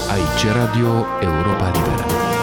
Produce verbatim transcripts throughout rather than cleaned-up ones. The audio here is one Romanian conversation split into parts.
Aici Radio Europa Liberă.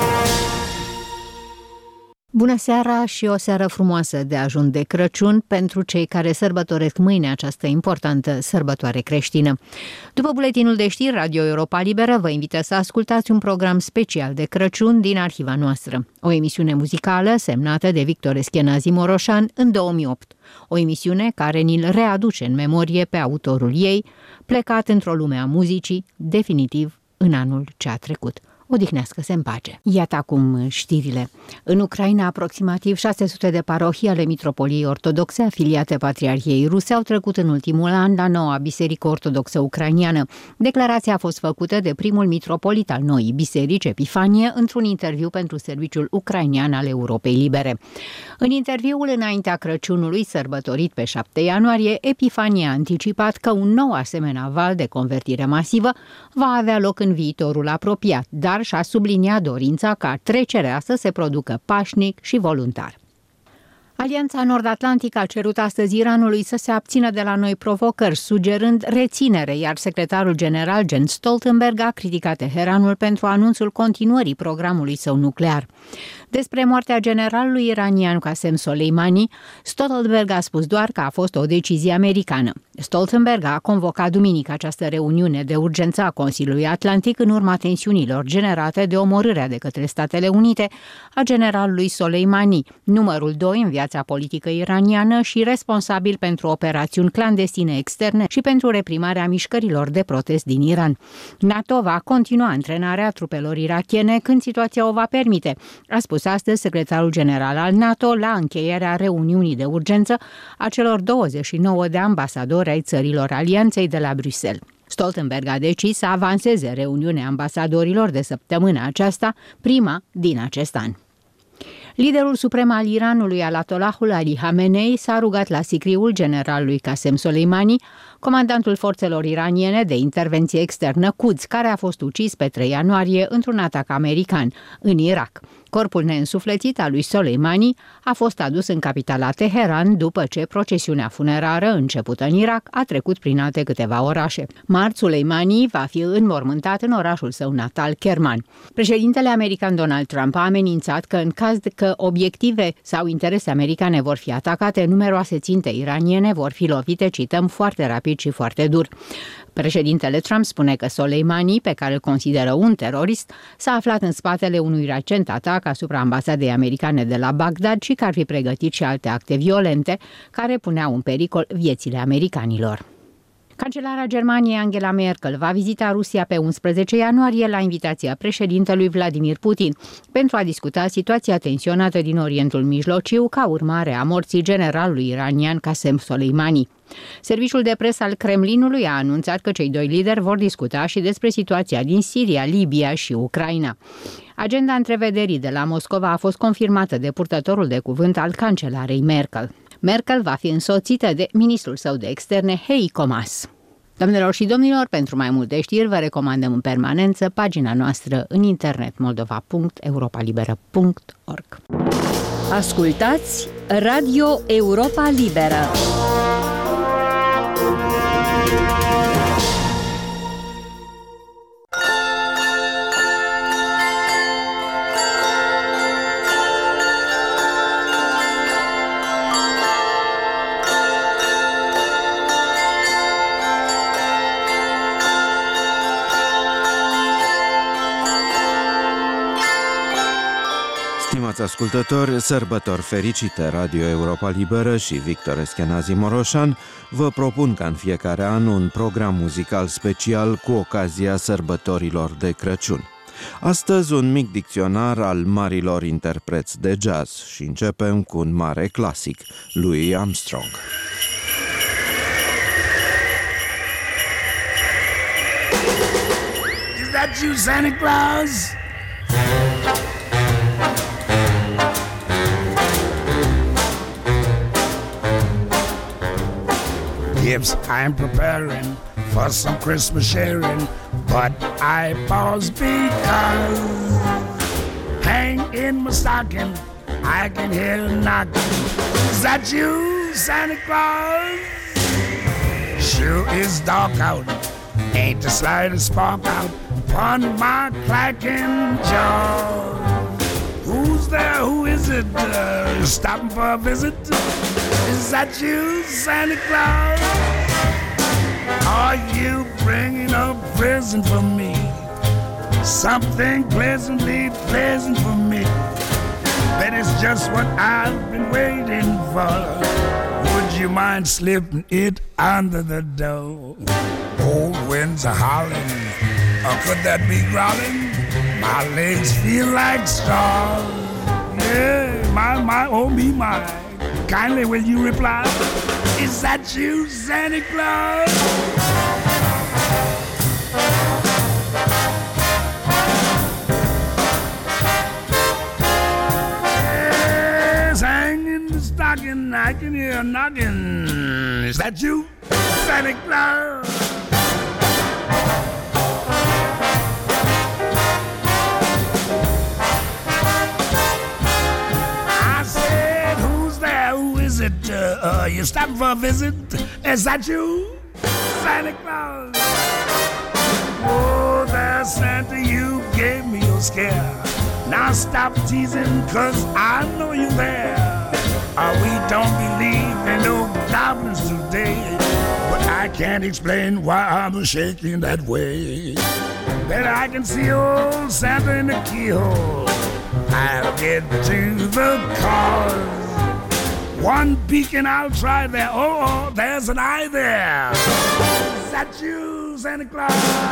Bună seara și o seară frumoasă de ajun de Crăciun pentru cei care sărbătoresc mâine această importantă sărbătoare creștină. După buletinul de știri, Radio Europa Liberă vă invită să ascultați un program special de Crăciun din arhiva noastră. O emisiune muzicală semnată de Victor Eschenazi Moroșan în două mii opt. O emisiune care ni-l readuce în memorie pe autorul ei, plecat într-o lume a muzicii, definitiv în anul ce a trecut. Odihnească-se în pace. Iată acum știrile. În Ucraina, aproximativ șase sute de parohii ale Mitropoliei Ortodoxe afiliate Patriarhiei Ruse au trecut în ultimul an la noua Biserică Ortodoxă Ucrainiană. Declarația a fost făcută de primul mitropolit al noii biserici, Epifanie, într-un interviu pentru Serviciul Ucrainian al Europei Libere. În interviul înaintea Crăciunului, sărbătorit pe șapte ianuarie, Epifanie a anticipat că un nou asemenea val de convertire masivă va avea loc în viitorul apropiat, dar și-a subliniat dorința ca trecerea să se producă pașnic și voluntar. Alianța Nord-Atlantică a cerut astăzi Iranului să se abțină de la noi provocări, sugerând reținere, iar secretarul general Jens Stoltenberg a criticat Teheranul pentru anunțul continuării programului său nuclear. Despre moartea generalului iranian Qasem Soleimani, Stoltenberg a spus doar că a fost o decizie americană. Stoltenberg a convocat duminică această reuniune de urgență a Consiliului Atlantic în urma tensiunilor generate de omorârea de către Statele Unite a generalului Soleimani, numărul doi în viața politică iraniană și responsabil pentru operațiuni clandestine externe și pentru reprimarea mișcărilor de protest din Iran. NATO va continua antrenarea trupelor irakiene când situația o va permite, a spus astăzi secretarul general al NATO la încheierea reuniunii de urgență a celor douăzeci și nouă de ambasadori ai țărilor alianței de la Bruxelles. Stoltenberg a decis să avanseze reuniunea ambasadorilor de săptămâna aceasta, prima din acest an. Liderul suprem al Iranului, Ayatollahul Ali Khamenei, s-a rugat la sicriul generalului Qasem Soleimani, comandantul forțelor iraniene de intervenție externă Quds, care a fost ucis pe trei ianuarie într-un atac american în Irak. Corpul neînsuflețit al lui Soleimani a fost adus în capitala Teheran după ce procesiunea funerară începută în Irak a trecut prin alte câteva orașe. Marți, Soleimani va fi înmormântat în orașul său natal, Kerman. Președintele american Donald Trump a amenințat că în caz că obiective sau interese americane vor fi atacate, numeroase ținte iraniene vor fi lovite, cităm, foarte rapid și foarte dur. Președintele Trump spune că Soleimani, pe care îl consideră un terorist, s-a aflat în spatele unui recent atac asupra ambasadei americane de la Bagdad și că ar fi pregătit și alte acte violente care puneau în pericol viețile americanilor. Cancelara Germaniei Angela Merkel va vizita Rusia pe unsprezece ianuarie la invitația președintelui Vladimir Putin pentru a discuta situația tensionată din Orientul Mijlociu ca urmare a morții generalului iranian Qasem Soleimani. Serviciul de presă al Kremlinului a anunțat că cei doi lideri vor discuta și despre situația din Siria, Libia și Ucraina. Agenda întrevederii de la Moscova a fost confirmată de purtătorul de cuvânt al cancelarei Merkel. Merkel va fi însoțită de ministrul său de externe, Heiko Maas. Doamnelor și domnilor, pentru mai multe știri vă recomandăm în permanență pagina noastră în internet moldova punct europa liberă punct org. Ascultați Radio Europa Liberă. Stimați ascultători, sărbători fericite! Radio Europa Liberă și Victor Eschenazi Moroșan vă propun ca în fiecare an un program muzical special cu ocazia sărbătorilor de Crăciun. Astăzi un mic dicționar al marilor interpreți de jazz și începem cu un mare clasic, Louis Armstrong. Is that you, Santa Claus? Yes, I'm preparing for some Christmas sharing, but I pause because hang in my stocking, I can hear a knocking. Is that you, Santa Claus? Sure is dark out, ain't the slightest spark out. upon my clacking jaw. Who's there? Who is it? Uh, stopping for a visit? Is that you, Santa Claus? Are you bringing a present for me? Something pleasantly pleasant for me. That is just what I've been waiting for. Would you mind slipping it under the door? Old winds are howling, or could that be growling? My legs feel like straws. Yeah, my, my, oh me, my. Kindly will you reply? Is that you, Santa Claus? Yes, hanging the stocking, I can hear a knocking. Is that you, Santa Claus? Uh, uh, you stopping for a visit? Is that you, Santa Claus? Oh, there, Santa, you gave me your scare. Now stop teasing, cause I know you're there. Uh, we don't believe in no goblins today, but I can't explain why I'm shaking that way. Then I can see old Santa in the keyhole. I'll get to the cause. One beacon, I'll try there. Oh, oh, there's an eye there. Is that you, Santa Claus?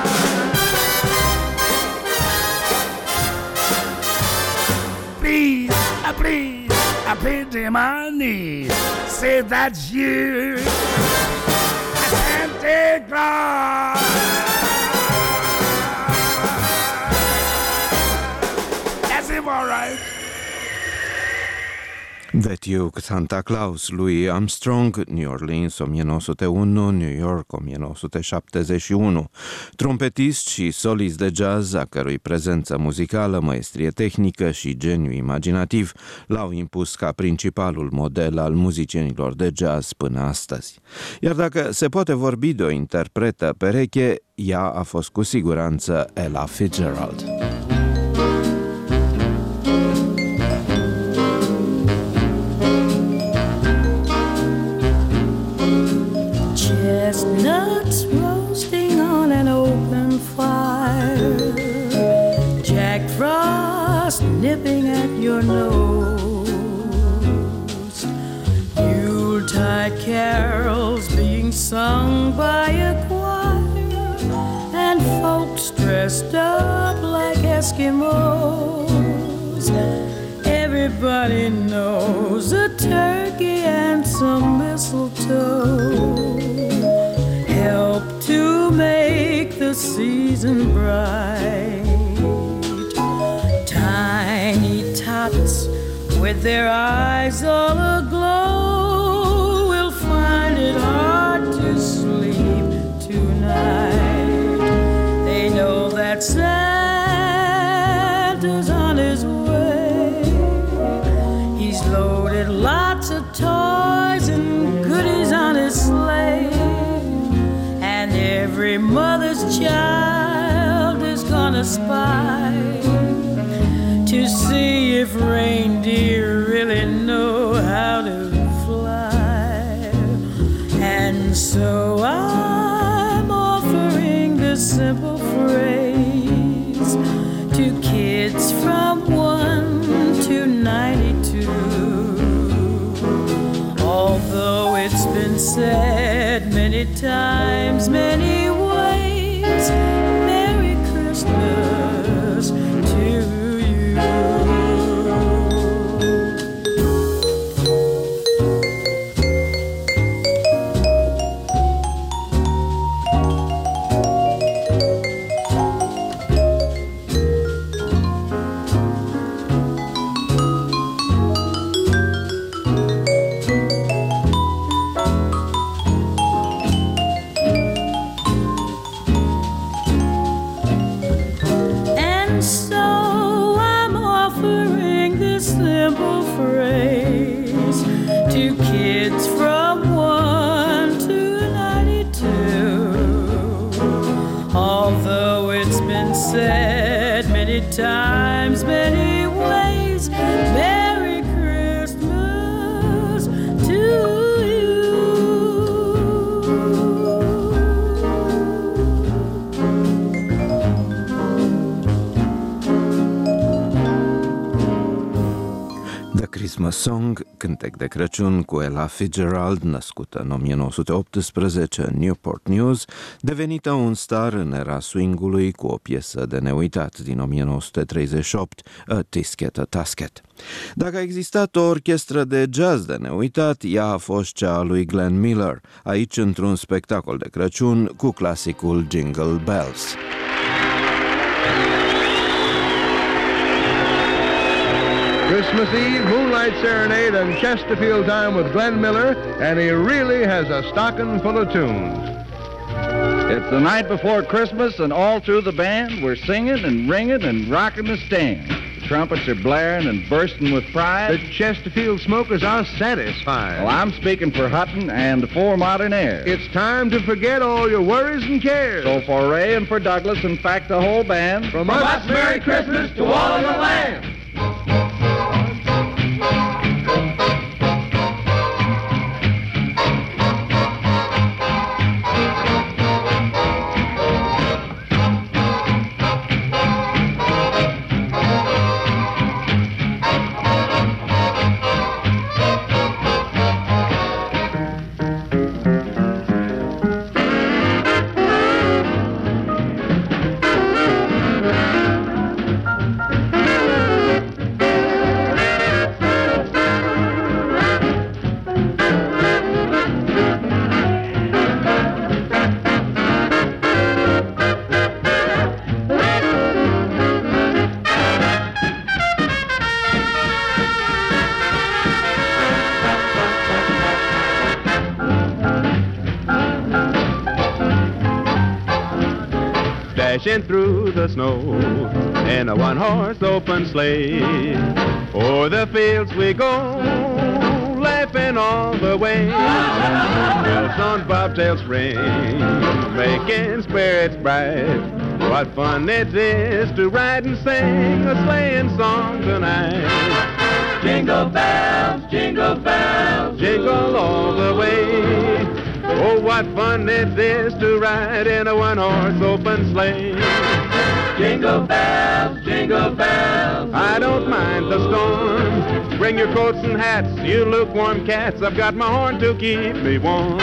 Please, uh, please, I pity my knees. Say that's you, Santa Claus. That's him, all right. Vechiul Santa Claus lui Armstrong, New Orleans o mie nouă sute unu, New York o mie nouă sute șaptezeci și unu. Trompetist și solist de jazz, a cărui prezență muzicală, maestrie tehnică și geniu imaginativ l-au impus ca principalul model al muzicienilor de jazz până astăzi. Iar dacă se poate vorbi de o interpretă pereche, ea a fost cu siguranță Ella Fitzgerald. Chestnuts roasting on an open fire, Jack Frost nipping at your nose, Yuletide carols being sung by a choir, and folks dressed up like Eskimos. Everybody knows a turkey and some mistletoe help to make the season bright. Tiny tots with their eyes all aglow will find it hard to sleep tonight. They know that Santa's on his way. He's loaded lots of toys and goodies on his sleigh. Every mother's child is gonna spy to see if reindeer really know how to fly. And so I'm offering this simple phrase to kids from one to ninety-two. Although it's been said many times, many ways, Merry Christmas to you. many times, many ways. Merry Christmas to you. The Christmas Song, cântec de Crăciun cu Ella Fitzgerald, născută în o mie nouă sute optsprezece în Newport News, devenită un star în era swingului cu o piesă de neuitat din o mie nouă sute treizeci și opt, A Tisket a Tasket. Dacă a existat o orchestră de jazz de neuitat, ea a fost cea a lui Glenn Miller, aici într-un spectacol de Crăciun cu clasicul Jingle Bells. Christmas Eve, Moonlight Serenade, and Chesterfield Time with Glenn Miller, and he really has a stocking full of tunes. It's the night before Christmas, and all through the band, we're singing and ringing and rocking the stand. The trumpets are blaring and bursting with pride. The Chesterfield smokers are satisfied. Well, I'm speaking for Hutton and the four modern airs. It's time to forget all your worries and cares. So for Ray and for Douglas, in fact, the whole band, from, from us, Merry Christmas to all of the land. Dashing through the snow in a one-horse open sleigh. O'er the fields we go, laughing all the way. Bells on bobtails ring, making spirits bright. What fun it is to ride and sing a sleighing song tonight. Jingle bells, jingle bells, jingle all the way. Oh, what fun it is to ride in a one-horse open sleigh. Jingle bells, jingle bells. I don't mind the storm. Bring your coats and hats, you lukewarm cats. I've got my horn to keep me warm.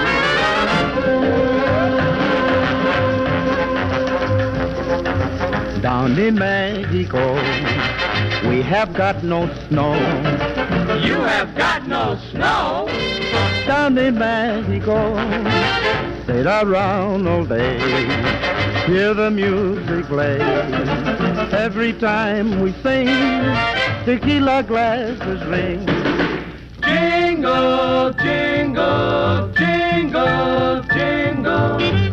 Down in Mexico, we have got no snow. You have got no snow? Down in Mexico, sit around all day, hear the music play. Every time we sing, tequila glasses ring. Jingle, jingle, jingle, jingle.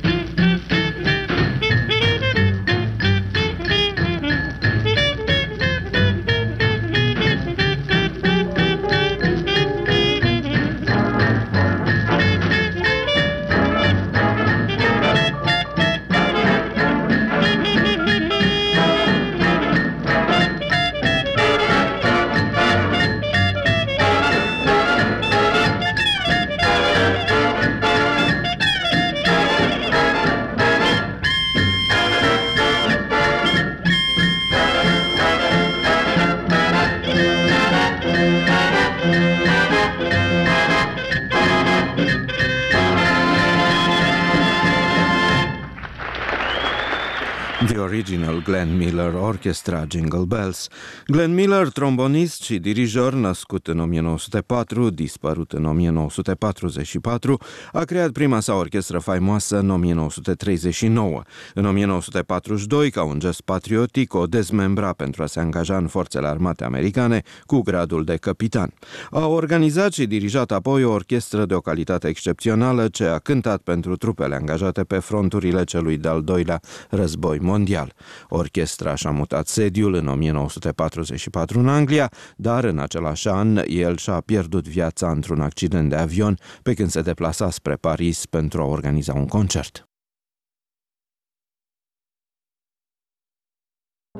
The Original Glenn Miller Orchestra Jingle Bells. Glenn Miller, trombonist și dirijor, născut în o mie nouă sute patru, dispărut în o mie nouă sute patruzeci și patru, a creat prima sa orchestră faimoasă în o mie nouă sute treizeci și nouă. În o mie nouă sute patruzeci și doi, ca un gest patriotic, o dezmembra pentru a se angaja în forțele armate americane cu gradul de capitan. A organizat și dirijat apoi o orchestră de o calitate excepțională ce a cântat pentru trupele angajate pe fronturile celui de-al doilea război mondial. Orchestra și-a mutat sediul în o mie nouă sute patruzeci și patru în Anglia, dar în același an el și-a pierdut viața într-un accident de avion pe când se deplasa spre Paris pentru a organiza un concert.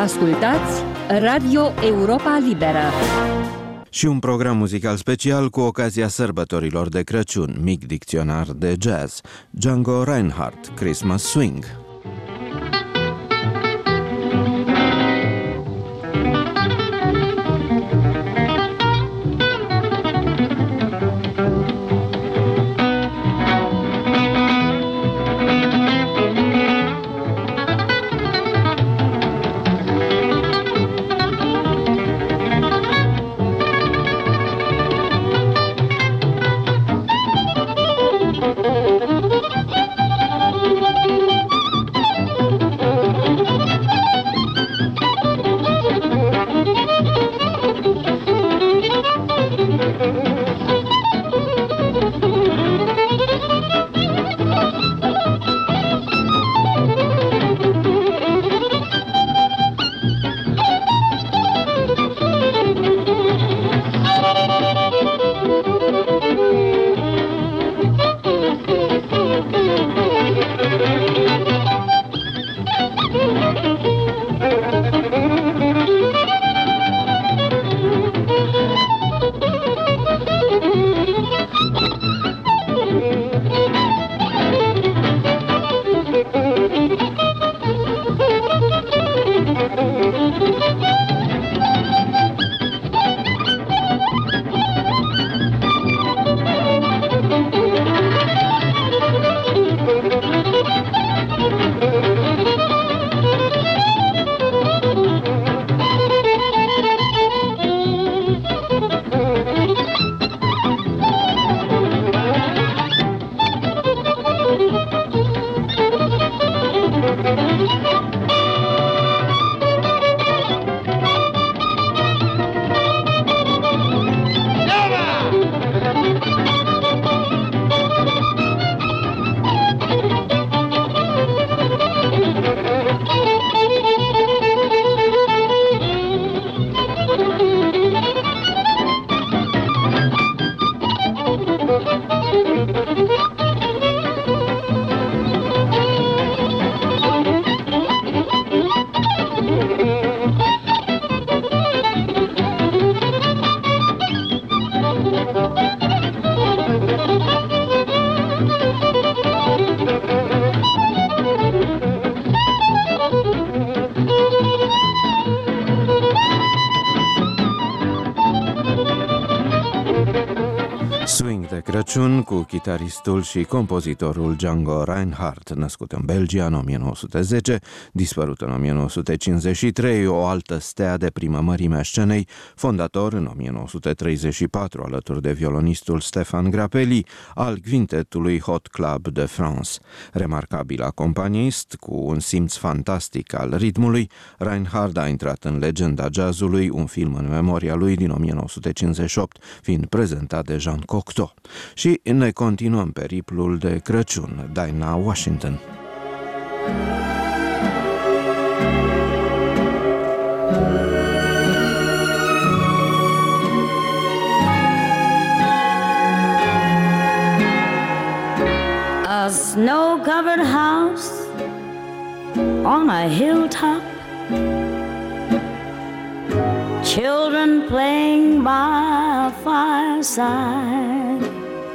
Ascultați Radio Europa Liberă. Și un program muzical special cu ocazia sărbătorilor de Crăciun, mic dicționar de jazz, Django Reinhardt, Christmas Swing. Crăciun cu chitaristul și compozitorul Django Reinhardt, născut în Belgia în o mie nouă sute zece, dispărut în o mie nouă sute cincizeci și trei, o altă stea de primă mărime a scenei, fondator în o mie nouă sute treizeci și patru alături de violonistul Stéphane Grappelli al quintetului Hot Club de France. Remarcabil acompanist cu un simț fantastic al ritmului, Reinhardt a intrat în legenda jazzului, un film în memoria lui din o mie nouă sute cincizeci și opt, fiind prezentat de Jean Cocteau. Și ne continuăm periplul de Crăciun, Dinah Washington. A snow-covered house on a hilltop, children playing by a fireside,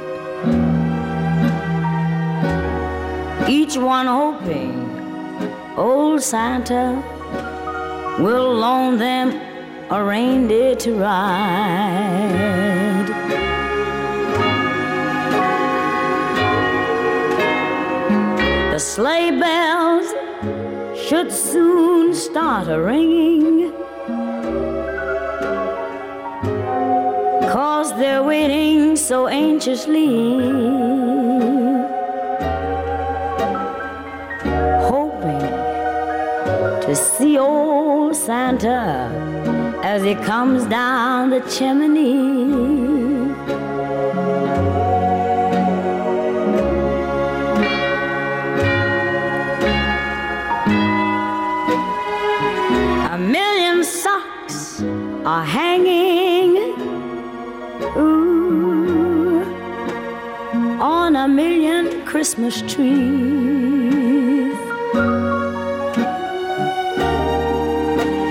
each one hoping old Santa will loan them a reindeer to ride. The sleigh bells should soon start a-ringing, 'cause they're waiting so anxiously, hoping to see old Santa as he comes down the chimney. A million socks are hanging, ooh, on a million Christmas trees.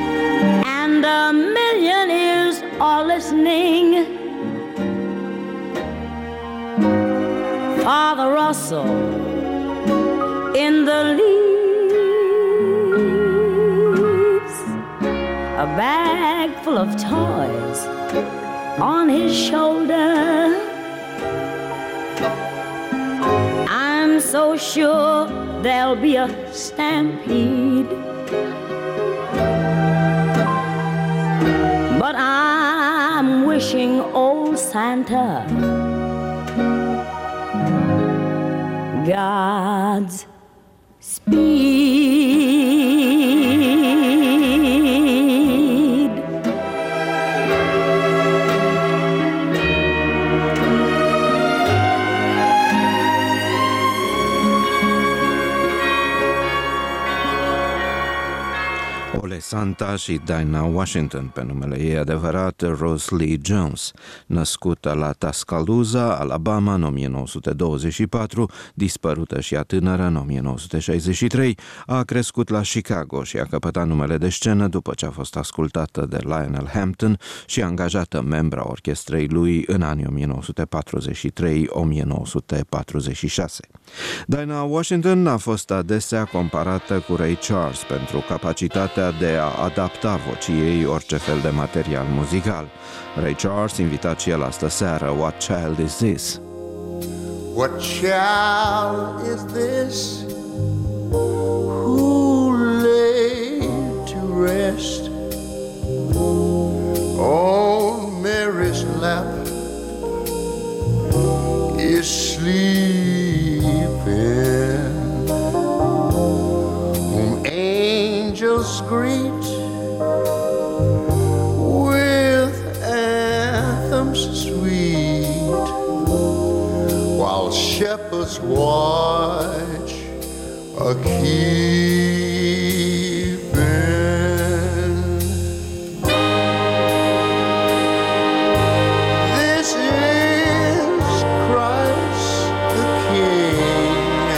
rustle in the leaves, a bag full of toys on his shoulder. I'm so sure there'll be a stampede, but I'm wishing old Santa God's speed. Ole Santa și Dinah Washington, pe numele ei adevărat Rose Lee Jones, născută la Tuscaloosa, Alabama, în o mie nouă sute douăzeci și patru, dispărută și a tânără în o mie nouă sute șaizeci și trei, a crescut la Chicago și a căpătat numele de scenă după ce a fost ascultată de Lionel Hampton și angajată membra orchestrei lui în anii o mie nouă sute patruzeci și trei - o mie nouă sute patruzeci și șase. Dinah Washington a fost adesea comparată cu Ray Charles pentru capacitatea de a adapta vocii ei orice fel de material muzical. Ray Charles, invitat și el astă seară, What Child Is This? What child is this who laid to rest on Mary's lap is sleeping, whom angels greet with anthems sweet, while shepherds watch a keeping. This is Christ the King,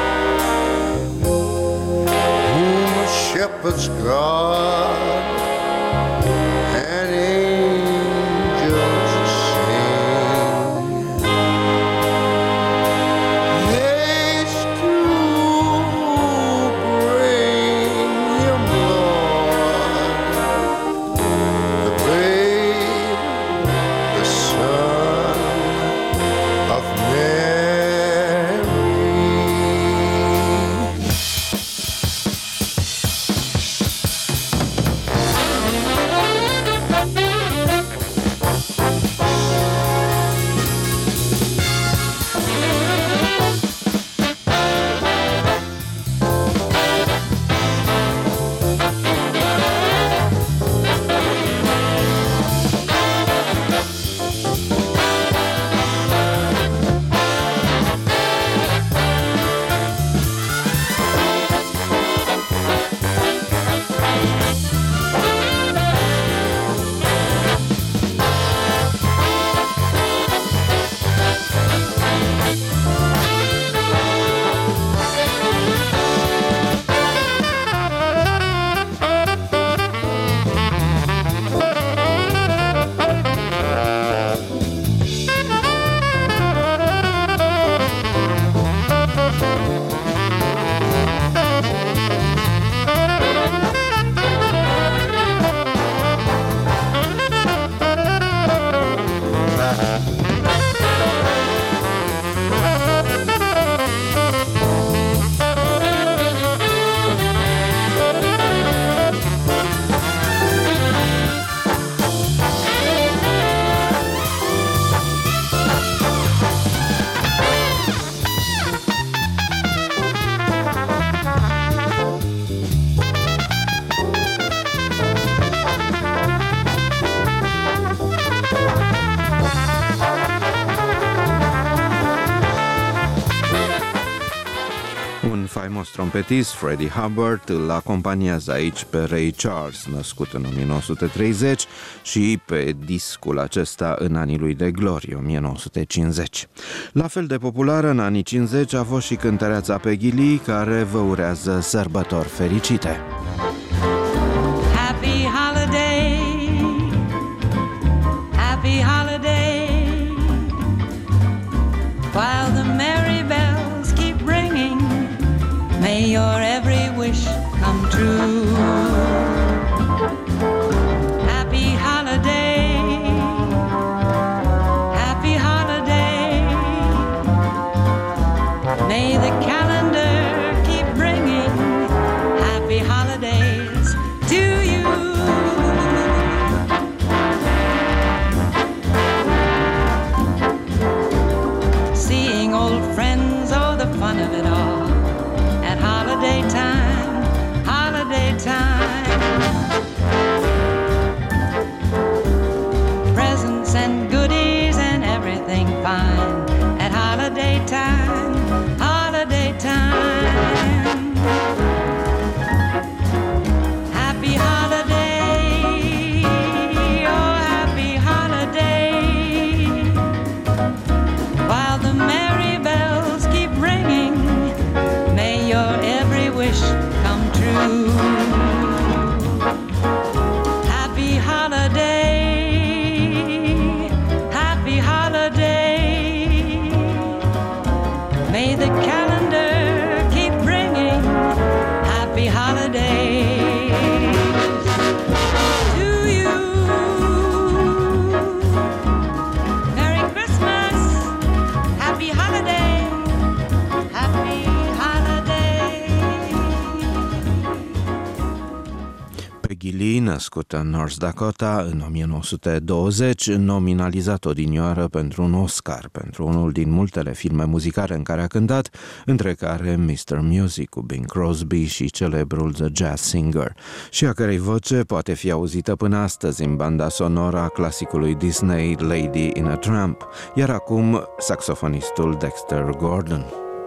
whom shepherds guard and angels sing. Haste to bring him, Lord, the babe, the son of Mary. faimos trompetist Freddie Hubbard îl acompaniază aici pe Ray Charles, născut în o mie nouă sute treizeci, și pe discul acesta în anii lui de glorie, o mie nouă sute cincizeci. La fel de populară în anii cincizeci a fost și cântăreața Peggy Lee, care vă urează sărbători fericite. Happy holiday, happy holiday, while the merry bells true. Happy holiday, happy holiday. May the calendar keep bringing happy holidays to you. Seeing old friends, oh, the fun of it all. At holiday time, holiday time. Presents and goodies and everything fine. At holiday time, holiday time. Happy holiday, oh happy holiday. While the merry bells keep ringing, may your every wish come true. Happy holiday, happy holiday. May the calendar keep bringing happy holidays to you. Merry Christmas, happy holiday, happy holiday. Peggy Lee, născută în North Dakota în o mie nouă sute douăzeci, nominalizat odinioară pentru un Oscar pentru unul din multele filme muzicale în care a cântat, între care mister Music cu Bing Crosby și celebrul The Jazz Singer, și a cărei voce poate fi auzită până astăzi în banda sonoră a clasicului Disney Lady in a Tramp, iar acum saxofonistul Dexter Gordon.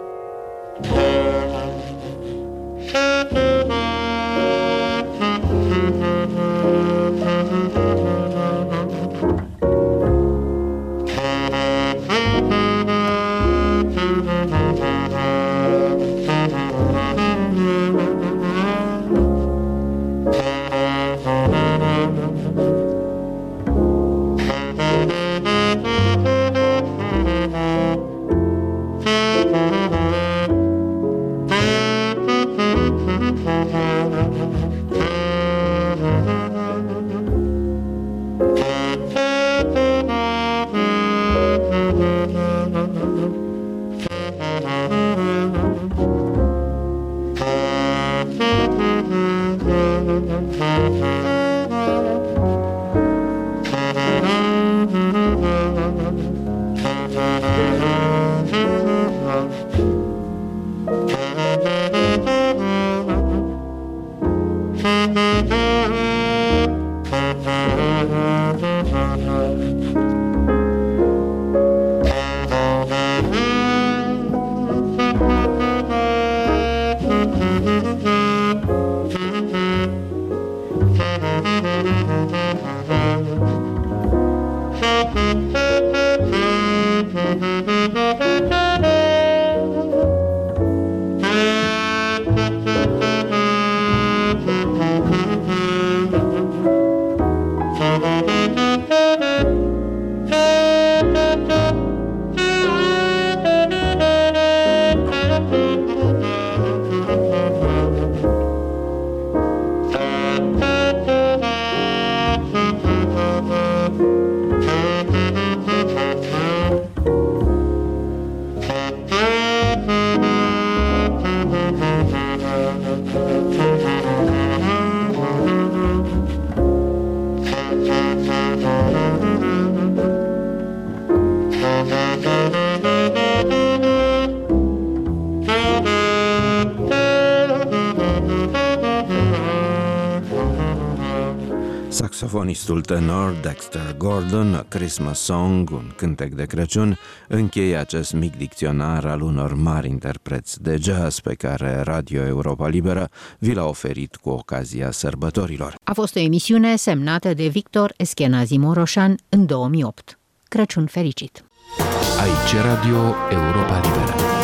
Saxofonistul tenor Dexter Gordon, A Christmas Song, un cântec de Crăciun, încheie acest mic dicționar al unor mari interpreți de jazz pe care Radio Europa Liberă vi l-a oferit cu ocazia sărbătorilor. A fost o emisiune semnată de Victor Eschenazi Moroșan în două mii opt. Crăciun fericit! Aici Radio Europa Liberă.